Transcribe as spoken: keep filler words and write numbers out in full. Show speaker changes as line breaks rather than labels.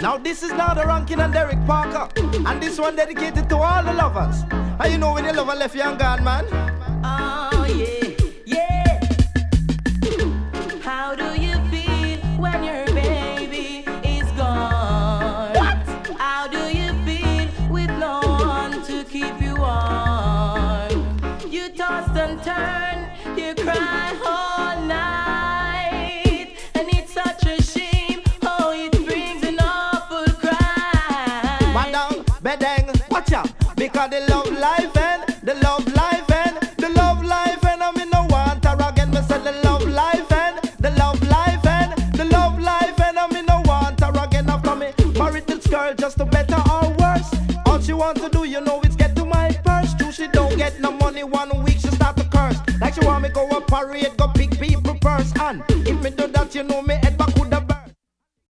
Now this is now the Rankin and Derek Parker, and this one dedicated to all the lovers. How you know when your lover left you and gone, man?
Oh yeah, yeah. How do you feel when your baby is gone? What? How do you feel with no one to keep you warm? You toss and turn, you cry all night, and it's such a shame how it brings an awful cry.
Badang, bedang, watch out, because the love life and the love life and the love life and I mean no want her again. Me say the love life and the love life and the love life and I mean no want her again. After me married this girl just to better or worse. All she want to do, you know, is get to my purse. True, she don't get no money. One week she start to curse, like she want me go a parade, go pick people purse. And if me do that, you know me head back would